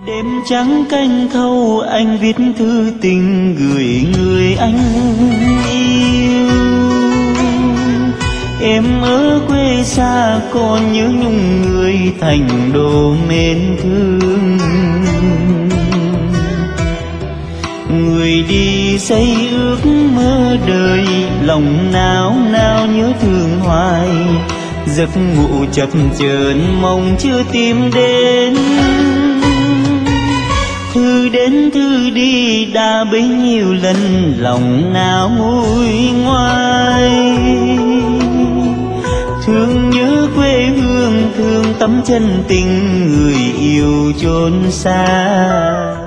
Đêm trắng canh thâu anh viết thư tình gửi người anh yêu. Em ở quê xa còn nhớ nhung người thành đô mến thương. Người đi xây ước mơ đời, lòng nao nao nhớ thương hoài. Giấc ngủ chập chờn mong chưa tìm đến. Thư đến thư đi đã bấy nhiêu lần lòng nào nguôi ngoai. Thương nhớ quê hương, thương tấm chân tình người yêu chốn xa.